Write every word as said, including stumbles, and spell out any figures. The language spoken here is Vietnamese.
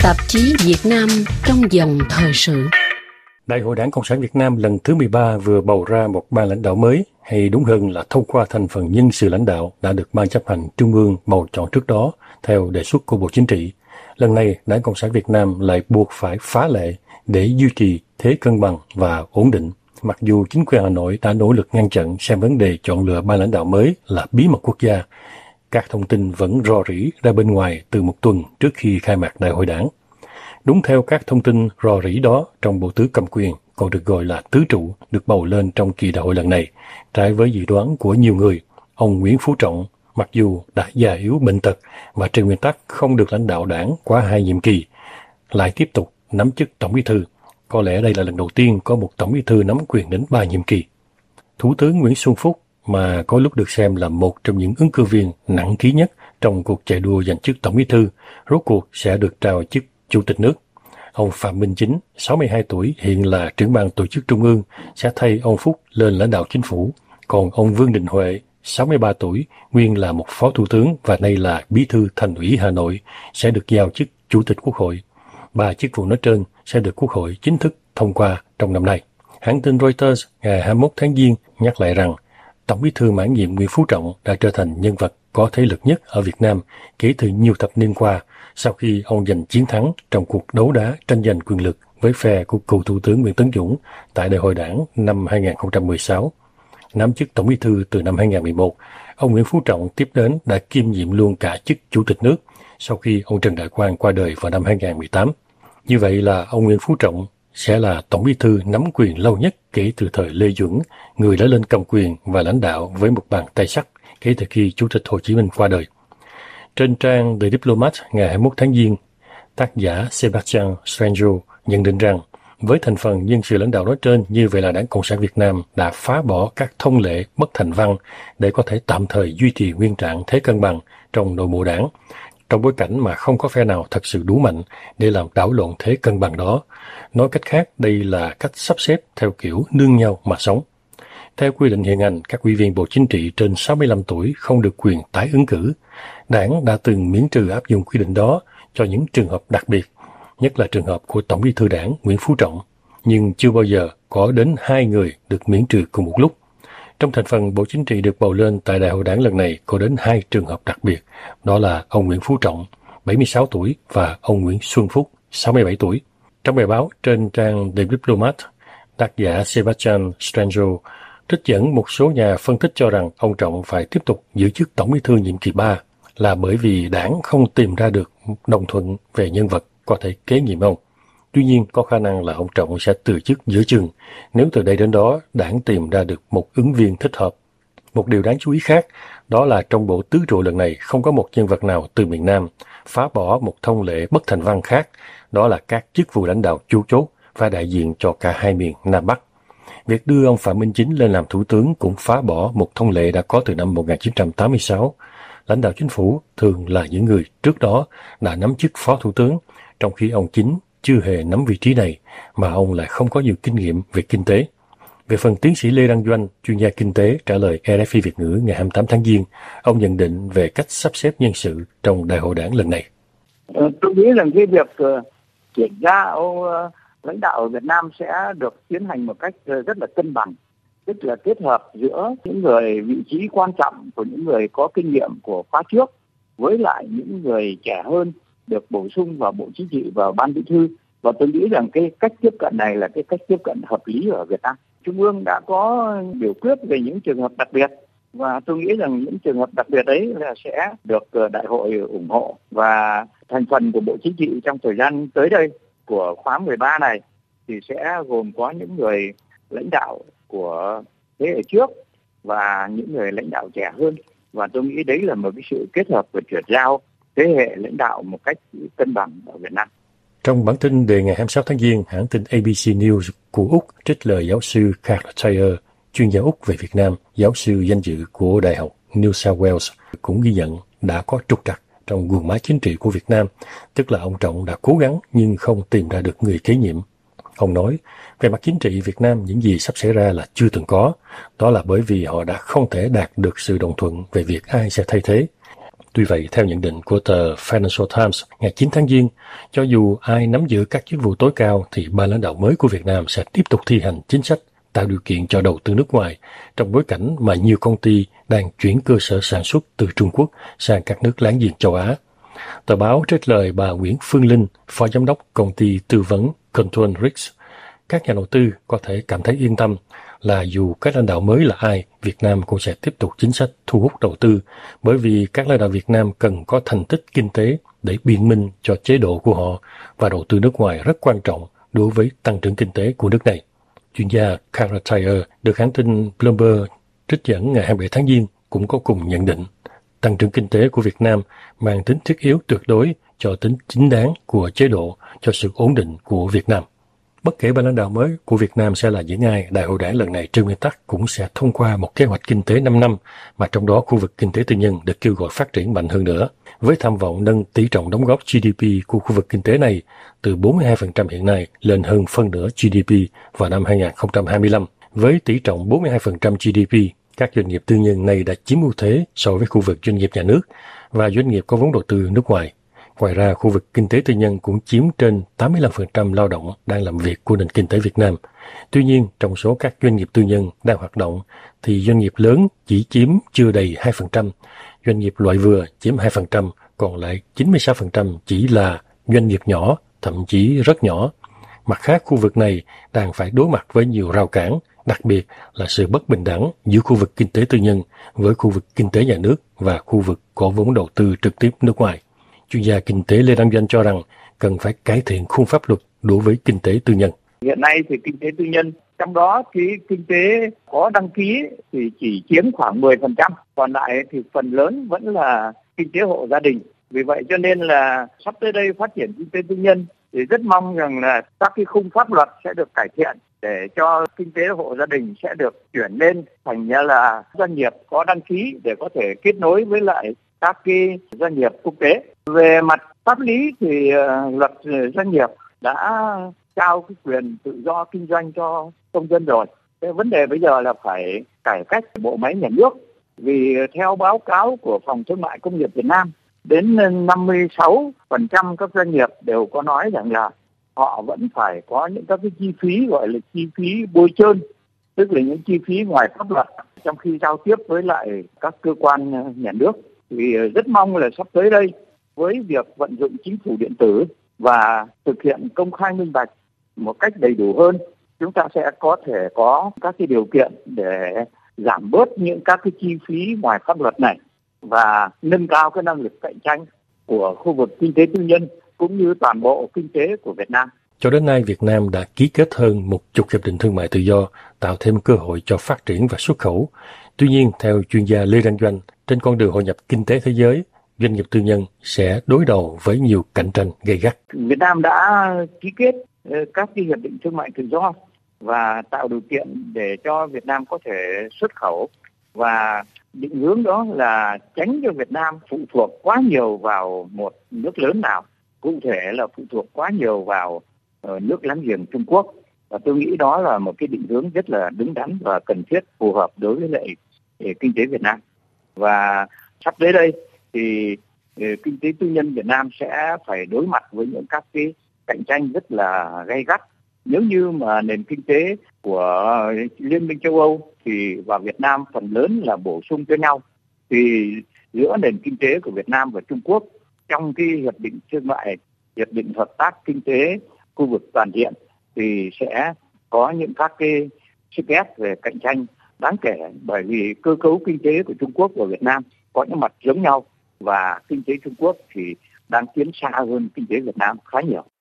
Tạp chí Việt Nam trong dòng thời sự. Đại hội Đảng Cộng sản Việt Nam lần thứ mười ba vừa bầu ra một ban lãnh đạo mới, hay đúng hơn là thông qua thành phần nhân sự lãnh đạo đã được Ban chấp hành Trung ương bầu chọn trước đó theo đề xuất của Bộ Chính trị. Lần này, Đảng Cộng sản Việt Nam lại buộc phải phá lệ để duy trì thế cân bằng và ổn định. Mặc dù chính quyền Hà Nội đã nỗ lực ngăn chặn xem vấn đề chọn lựa ban lãnh đạo mới là bí mật quốc gia, các thông tin vẫn rò rỉ ra bên ngoài từ một tuần trước khi khai mạc Đại hội Đảng. Đúng theo các thông tin rò rỉ đó, trong bộ tứ cầm quyền, còn được gọi là tứ trụ, được bầu lên trong kỳ đại hội lần này. Trái với dự đoán của nhiều người, ông Nguyễn Phú Trọng, mặc dù đã già yếu bệnh tật và trên nguyên tắc không được lãnh đạo đảng quá hai nhiệm kỳ, lại tiếp tục nắm chức tổng bí thư. Có lẽ đây là lần đầu tiên có một tổng bí thư nắm quyền đến ba nhiệm kỳ. Thủ tướng Nguyễn Xuân Phúc, mà có lúc được xem là một trong những ứng cử viên nặng ký nhất trong cuộc chạy đua giành chức tổng bí thư, rốt cuộc sẽ được trao chức chủ tịch nước. Ông Phạm Minh Chính, sáu mươi hai tuổi, hiện là trưởng ban tổ chức trung ương, sẽ thay ông Phúc lên lãnh đạo chính phủ. Còn ông Vương Đình Huệ, sáu mươi ba tuổi, nguyên là một phó thủ tướng và nay là bí thư Thành ủy Hà Nội, sẽ được giao chức chủ tịch Quốc hội. Ba chức vụ nói trên sẽ được Quốc hội chính thức thông qua trong năm nay. Hãng tin Reuters ngày hai mươi mốt tháng Giêng nhắc lại rằng Tổng bí thư mãn nhiệm Nguyễn Phú Trọng đã trở thành nhân vật có thế lực nhất ở Việt Nam kể từ nhiều thập niên qua, sau khi ông giành chiến thắng trong cuộc đấu đá tranh giành quyền lực với phe của cựu Thủ tướng Nguyễn Tấn Dũng tại Đại hội Đảng năm hai không một sáu. Nắm chức Tổng bí thư từ năm hai không một một, ông Nguyễn Phú Trọng tiếp đến đã kiêm nhiệm luôn cả chức Chủ tịch nước sau khi ông Trần Đại Quang qua đời vào năm hai không một tám. Như vậy là ông Nguyễn Phú Trọng sẽ là Tổng bí thư nắm quyền lâu nhất kể từ thời Lê Duẩn, người đã lên cầm quyền và lãnh đạo với một bàn tay sắt kể từ khi Chủ tịch Hồ Chí Minh qua đời. Trên trang The Diplomat ngày hai mươi mốt tháng Giêng, tác giả Sebastian Strangio nhận định rằng với thành phần nhân sự lãnh đạo nói trên, như vậy là Đảng Cộng sản Việt Nam đã phá bỏ các thông lệ bất thành văn để có thể tạm thời duy trì nguyên trạng thế cân bằng trong nội bộ đảng, trong bối cảnh mà không có phe nào thật sự đủ mạnh để làm đảo lộn thế cân bằng đó. Nói cách khác, đây là cách sắp xếp theo kiểu nương nhau mà sống. Theo quy định hiện hành, các ủy viên Bộ Chính trị trên sáu mươi lăm tuổi không được quyền tái ứng cử. Đảng đã từng miễn trừ áp dụng quy định đó cho những trường hợp đặc biệt, nhất là trường hợp của Tổng bí thư Đảng Nguyễn Phú Trọng, nhưng chưa bao giờ có đến hai người được miễn trừ cùng một lúc. Trong thành phần Bộ Chính trị được bầu lên tại Đại hội Đảng lần này có đến hai trường hợp đặc biệt, đó là ông Nguyễn Phú Trọng, bảy mươi sáu tuổi, và ông Nguyễn Xuân Phúc, sáu mươi bảy tuổi. Trong bài báo trên trang The Diplomat, tác giả Sebastian Strangio trích dẫn một số nhà phân tích cho rằng ông Trọng phải tiếp tục giữ chức Tổng bí thư nhiệm kỳ ba là bởi vì đảng không tìm ra được đồng thuận về nhân vật có thể kế nhiệm ông. Tuy nhiên, có khả năng là ông Trọng sẽ từ chức giữa chừng nếu từ đây đến đó đảng tìm ra được một ứng viên thích hợp. Một điều đáng chú ý khác, đó là trong bộ tứ trụ lần này không có một nhân vật nào từ miền Nam, phá bỏ một thông lệ bất thành văn khác, đó là các chức vụ lãnh đạo chủ chốt và đại diện cho cả hai miền Nam Bắc. Việc đưa ông Phạm Minh Chính lên làm thủ tướng cũng phá bỏ một thông lệ đã có từ năm một nghìn chín trăm tám mươi sáu. Lãnh đạo chính phủ thường là những người trước đó đã nắm chức phó thủ tướng, trong khi ông Chính chưa hề nắm vị trí này mà ông lại không có nhiều kinh nghiệm về kinh tế. Về phần tiến sĩ Lê Đăng Doanh, chuyên gia kinh tế, trả lời rờ ép i Việt ngữ ngày hai mươi tám tháng Giêng, ông nhận định về cách sắp xếp nhân sự trong Đại hội Đảng lần này. Tôi nghĩ rằng cái việc chuyển giao lãnh đạo ở Việt Nam sẽ được tiến hành một cách rất là cân bằng, tức là kết hợp giữa những người vị trí quan trọng của những người có kinh nghiệm của khóa trước với lại những người trẻ hơn được bổ sung vào Bộ Chính trị và Ban Bí thư. Và tôi nghĩ rằng cái cách tiếp cận này là cái cách tiếp cận hợp lý ở Việt Nam. Trung ương đã có biểu quyết về những trường hợp đặc biệt và tôi nghĩ rằng những trường hợp đặc biệt đấy là sẽ được đại hội ủng hộ, và thành phần của Bộ Chính trị trong thời gian tới đây của khóa mười ba này thì sẽ gồm có những người lãnh đạo của thế hệ trước và những người lãnh đạo trẻ hơn, và tôi nghĩ đấy là một cái sự kết hợp và chuyển giao thế hệ lãnh đạo một cách cân bằng ở Việt Nam. Trong bản tin đề ngày hai mươi sáu tháng Giêng, hãng tin a bê xê News của Úc trích lời giáo sư Carl Thayer, chuyên gia Úc về Việt Nam, giáo sư danh dự của Đại học New South Wales, cũng ghi nhận đã có trục trặc trong guồng máy chính trị của Việt Nam, tức là ông Trọng đã cố gắng nhưng không tìm ra được người kế nhiệm. Ông nói, về mặt chính trị Việt Nam những gì sắp xảy ra là chưa từng có, đó là bởi vì họ đã không thể đạt được sự đồng thuận về việc ai sẽ thay thế. Tuy vậy, theo nhận định của tờ Financial Times ngày chín tháng Giêng, cho dù ai nắm giữ các chức vụ tối cao thì ban lãnh đạo mới của Việt Nam sẽ tiếp tục thi hành chính sách tạo điều kiện cho đầu tư nước ngoài trong bối cảnh mà nhiều công ty đang chuyển cơ sở sản xuất từ Trung Quốc sang các nước láng giềng châu Á. Tờ báo trích lời bà Nguyễn Phương Linh, phó giám đốc công ty tư vấn Control Risks. Các nhà đầu tư có thể cảm thấy yên tâm là dù các lãnh đạo mới là ai, Việt Nam cũng sẽ tiếp tục chính sách thu hút đầu tư, bởi vì các lãnh đạo Việt Nam cần có thành tích kinh tế để biện minh cho chế độ của họ, và đầu tư nước ngoài rất quan trọng đối với tăng trưởng kinh tế của nước này. Chuyên gia Cara Thayer được hãng tin Bloomberg trích dẫn ngày hai mươi bảy tháng Giêng cũng có cùng nhận định tăng trưởng kinh tế của Việt Nam mang tính thiết yếu tuyệt đối cho tính chính đáng của chế độ cho sự ổn định của Việt Nam. Bất kể ban lãnh đạo mới của Việt Nam sẽ là những ai, Đại hội Đảng lần này trên nguyên tắc cũng sẽ thông qua một kế hoạch kinh tế năm năm, mà trong đó khu vực kinh tế tư nhân được kêu gọi phát triển mạnh hơn nữa, với tham vọng nâng tỷ trọng đóng góp giê đê pê của khu vực kinh tế này từ bốn mươi hai phần trăm hiện nay lên hơn phân nửa giê đê pê vào năm hai không hai lăm. Với tỷ trọng bốn mươi hai phần trăm giê đê pê, các doanh nghiệp tư nhân này đã chiếm ưu thế so với khu vực doanh nghiệp nhà nước và doanh nghiệp có vốn đầu tư nước ngoài. Ngoài ra, khu vực kinh tế tư nhân cũng chiếm trên tám mươi lăm phần trăm lao động đang làm việc của nền kinh tế Việt Nam. Tuy nhiên, trong số các doanh nghiệp tư nhân đang hoạt động, thì doanh nghiệp lớn chỉ chiếm chưa đầy hai phần trăm, doanh nghiệp loại vừa chiếm hai phần trăm, còn lại chín mươi sáu phần trăm chỉ là doanh nghiệp nhỏ, thậm chí rất nhỏ. Mặt khác, khu vực này đang phải đối mặt với nhiều rào cản, đặc biệt là sự bất bình đẳng giữa khu vực kinh tế tư nhân với khu vực kinh tế nhà nước và khu vực có vốn đầu tư trực tiếp nước ngoài. Chuyên gia kinh tế Lê Đăng Doanh cho rằng cần phải cải thiện khung pháp luật đối với kinh tế tư nhân. Hiện nay thì kinh tế tư nhân, trong đó cái kinh tế có đăng ký thì chỉ chiếm khoảng mười phần trăm, còn lại thì phần lớn vẫn là kinh tế hộ gia đình. Vì vậy cho nên là sắp tới đây phát triển kinh tế tư nhân thì rất mong rằng là các cái khung pháp luật sẽ được cải thiện để cho kinh tế hộ gia đình sẽ được chuyển lên thành là doanh nghiệp có đăng ký để có thể kết nối với lại các cái doanh nghiệp quốc tế. Về mặt pháp lý thì uh, luật doanh nghiệp đã trao cái quyền tự do kinh doanh cho công dân rồi. Cái vấn đề bây giờ là phải cải cách bộ máy nhà nước, vì theo báo cáo của Phòng Thương mại Công nghiệp Việt Nam, đến năm mươi sáu phần trăm các doanh nghiệp đều có nói rằng là họ vẫn phải có những các cái chi phí gọi là chi phí bôi trơn, tức là những chi phí ngoài pháp luật trong khi giao tiếp với lại các cơ quan nhà nước. Thì rất mong là sắp tới đây với việc vận dụng chính phủ điện tử và thực hiện công khai minh bạch một cách đầy đủ hơn, chúng ta sẽ có thể có các cái điều kiện để giảm bớt những các cái chi phí ngoài pháp luật này và nâng cao cái năng lực cạnh tranh của khu vực kinh tế tư nhân cũng như toàn bộ kinh tế của Việt Nam. Cho đến nay, Việt Nam đã ký kết hơn một chục hiệp định thương mại tự do, tạo thêm cơ hội cho phát triển và xuất khẩu. Tuy nhiên, theo chuyên gia Lê Đăng Doanh, trên con đường hội nhập kinh tế thế giới, doanh nghiệp tư nhân sẽ đối đầu với nhiều cạnh tranh gay gắt. Việt Nam đã ký kết các cái hiệp định thương mại tự do và tạo điều kiện để cho Việt Nam có thể xuất khẩu, và định hướng đó là tránh cho Việt Nam phụ thuộc quá nhiều vào một nước lớn nào, cụ thể là phụ thuộc quá nhiều vào nước láng giềng Trung Quốc. Và tôi nghĩ đó là một cái định hướng rất là đúng đắn và cần thiết, phù hợp đối với lại kinh tế Việt Nam. Và sắp tới đây thì kinh tế tư nhân Việt Nam sẽ phải đối mặt với những các cái cạnh tranh rất là gay gắt. Nếu như mà nền kinh tế của Liên minh châu Âu thì và Việt Nam phần lớn là bổ sung cho nhau, thì giữa nền kinh tế của Việt Nam và Trung Quốc trong cái hiệp định thương mại, hiệp định hợp tác kinh tế khu vực toàn diện thì sẽ có những các cái sức ép về cạnh tranh đáng kể, bởi vì cơ cấu kinh tế của Trung Quốc và Việt Nam có những mặt giống nhau và kinh tế Trung Quốc thì đang tiến xa hơn kinh tế Việt Nam khá nhiều.